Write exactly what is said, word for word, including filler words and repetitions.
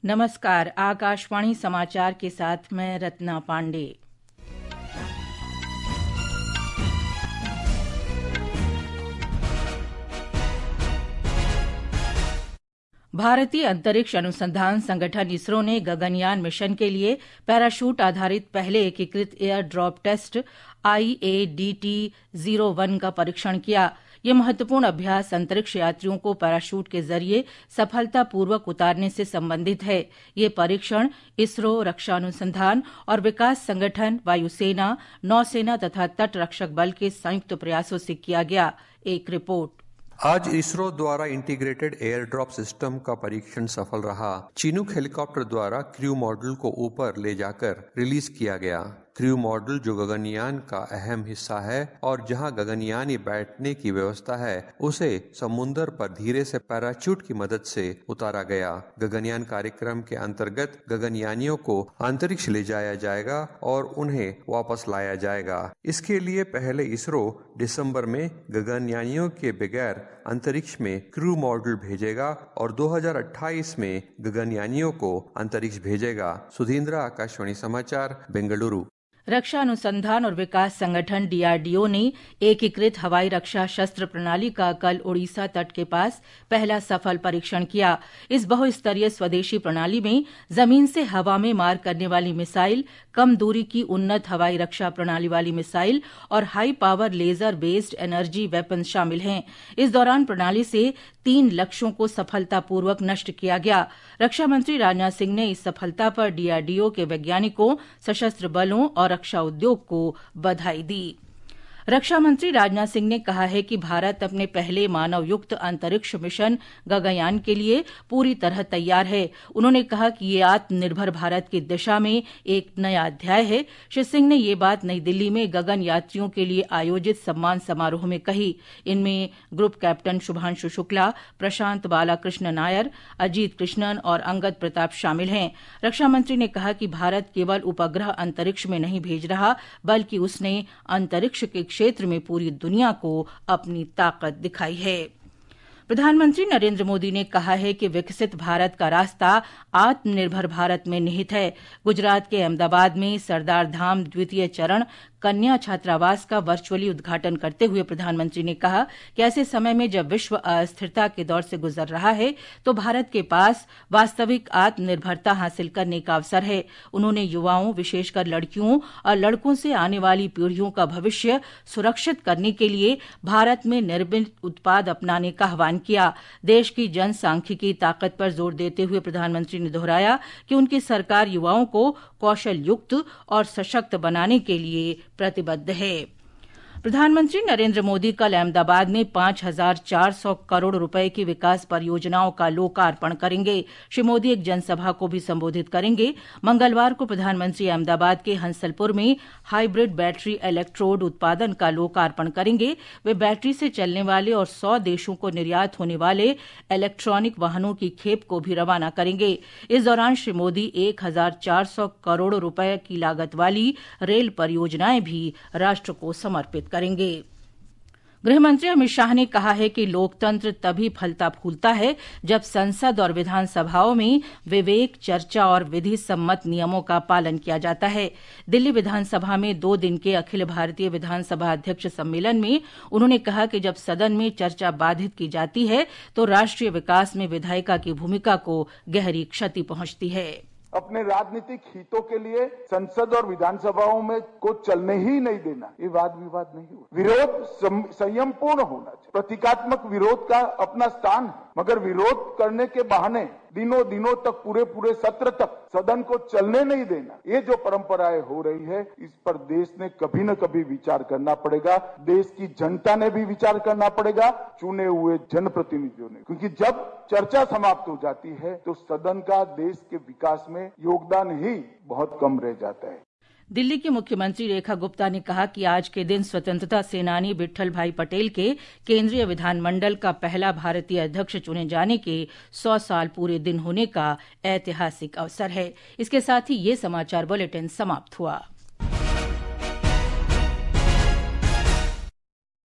नमस्कार, आकाशवाणी समाचार के साथ मैं रत्ना पांडे। भारतीय अंतरिक्ष अनुसंधान संगठन इसरो ने गगनयान मिशन के लिए पैराशूट आधारित पहले एकीकृत air drop test I A D T zero one का परीक्षण किया। यह महत्वपूर्ण अभ्यास अंतरिक्ष यात्रियों को पैराशूट के जरिए सफलतापूर्वक उतारने से संबंधित है। यह परीक्षण इसरो, रक्षा अनुसंधान और विकास संगठन, वायुसेना, नौसेना तथा तट रक्षक बल के संयुक्त प्रयासों से किया गया। एक रिपोर्ट। आज इसरो द्वारा इंटीग्रेटेड एयर ड्रॉप सिस्टम का परीक्षण सफल रहा। चिनूक हेलीकॉप्टर द्वारा क्रू मॉड्यूल को ऊपर ले जाकर रिलीज किया गया। क्रू मॉड्यूल जो गगनयान का अहम हिस्सा है और जहां गगनयानी बैठने की व्यवस्था है, उसे समुद्र पर धीरे से पैराशूट की मदद से उतारा गया। गगनयान कार्यक्रम के अंतर्गत गगनयानियों को अंतरिक्ष ले जाया जाएगा और उन्हें वापस लाया जाएगा। इसके लिए पहले इसरो दिसंबर में गगनयानियों के बगैर अंतरिक्ष में क्रू मॉड्यूल भेजेगा और दो हज़ार अट्ठाईस में गगनयानियों को अंतरिक्ष भेजेगा। सुधींद्र, आकाशवाणी समाचार, बेंगलुरु। रक्षा अनुसंधान और विकास संगठन डी आर डी ओ ने एकीकृत हवाई रक्षा शस्त्र प्रणाली का कल ओडिशा तट के पास पहला सफल परीक्षण किया। इस बहुस्तरीय स्वदेशी प्रणाली में जमीन से हवा में मार करने वाली मिसाइल, कम दूरी की उन्नत हवाई रक्षा प्रणाली वाली मिसाइल और high power laser based energy weapon शामिल हैं। इस दौरान प्रणाली से तीन लक्ष्यों को सफलतापूर्वक नष्ट किया गया। रक्षा मंत्री राजनाथ सिंह ने इस सफलता पर डी आर डी ओ के वैज्ञानिकों, सशस्त्र बलों और रक्षा उद्योग को बधाई दी। रक्षा मंत्री राजनाथ सिंह ने कहा है कि भारत अपने पहले मानव युक्त अंतरिक्ष मिशन गगनयान के लिए पूरी तरह तैयार है। उन्होंने कहा कि ये आत्मनिर्भर भारत की दिशा में एक नया अध्याय है। श्री सिंह ने ये बात नई दिल्ली में गगन यात्रियों के लिए आयोजित सम्मान समारोह में कही। इनमें ग्रुप कैप्टन शुभांशु शुक्ला, प्रशांत बालाकृष्ण नायर, अजीत कृष्णन और अंगद प्रताप शामिल हैं। रक्षा मंत्री ने कहा कि भारत केवल उपग्रह अंतरिक्ष में नहीं भेज रहा, बल्कि उसने अंतरिक्ष के क्षेत्र में पूरी दुनिया को अपनी ताकत दिखाई है। प्रधानमंत्री नरेंद्र मोदी ने कहा है कि विकसित भारत का रास्ता आत्मनिर्भर भारत में निहित है। गुजरात के अहमदाबाद में सरदार धाम द्वितीय चरण कन्या छात्रावास का वर्चुअली उद्घाटन करते हुए प्रधानमंत्री ने कहा कि ऐसे समय में जब विश्व अस्थिरता के दौर से गुजर रहा है, तो भारत के पास वास्तविक आत्मनिर्भरता हासिल करने का अवसर है। उन्होंने युवाओं, विशेषकर लड़कियों और लड़कों से आने वाली पीढ़ियों का भविष्य सुरक्षित करने के लिए भारत में निर्मित उत्पाद अपनाने का आह्वान किया। देश की जनसांख्यिकी ताकत पर जोर देते हुए प्रधानमंत्री ने दोहराया कि उनकी सरकार युवाओं को कौशल युक्त और सशक्त बनाने के लिए प्रतिबद्ध है। प्रधानमंत्री नरेंद्र मोदी कल अहमदाबाद में पांच हजार चार सौ करोड़ रुपए की विकास परियोजनाओं का लोकार्पण करेंगे। श्री मोदी एक जनसभा को भी संबोधित करेंगे। मंगलवार को प्रधानमंत्री अहमदाबाद के हंसलपुर में हाइब्रिड बैटरी इलेक्ट्रोड उत्पादन का लोकार्पण करेंगे। वे बैटरी से चलने वाले और सौ देशों को निर्यात होने वाले इलेक्ट्रॉनिक वाहनों की खेप को भी रवाना करेंगे। इस दौरान श्री मोदी एक हजार चार सौ करोड़ रुपए की लागत वाली रेल परियोजनाएं भी राष्ट्र को समर्पित करेंगे। गृहमंत्री अमित शाह ने कहा है कि लोकतंत्र तभी फलता फूलता है जब संसद और विधानसभाओं में विवेक, चर्चा और विधि सम्मत नियमों का पालन किया जाता है। दिल्ली विधानसभा में दो दिन के अखिल भारतीय विधानसभा अध्यक्ष सम्मेलन में उन्होंने कहा कि जब सदन में चर्चा बाधित की जाती है, तो राष्ट्रीय विकास में विधायिका की भूमिका को गहरी क्षति पहुंचती है। अपने राजनीतिक हितों के लिए संसद और विधानसभाओं में को चलने ही नहीं देना, ये वाद विवाद नहीं हो। विरोध संयमपूर्ण होना चाहिए। प्रतीकात्मक विरोध का अपना स्थान है, मगर विरोध करने के बहाने दिनों दिनों तक, पूरे पूरे सत्र तक सदन को चलने नहीं देना, ये जो परंपराएं हो रही है, इस पर देश ने कभी न कभी विचार करना पड़ेगा। देश की जनता ने भी विचार करना पड़ेगा, चुने हुए जनप्रतिनिधियों ने, क्योंकि जब चर्चा समाप्त हो जाती है तो सदन का देश के विकास में योगदान ही बहुत कम रह जाता है। दिल्ली की मुख्यमंत्री रेखा गुप्ता ने कहा कि आज के दिन स्वतंत्रता सेनानी विट्ठल भाई पटेल के केंद्रीय विधानमंडल का पहला भारतीय अध्यक्ष चुने जाने के सौ साल पूरे दिन होने का ऐतिहासिक अवसर है। इसके साथ ही ये समाचार बुलेटिन समाप्त हुआ।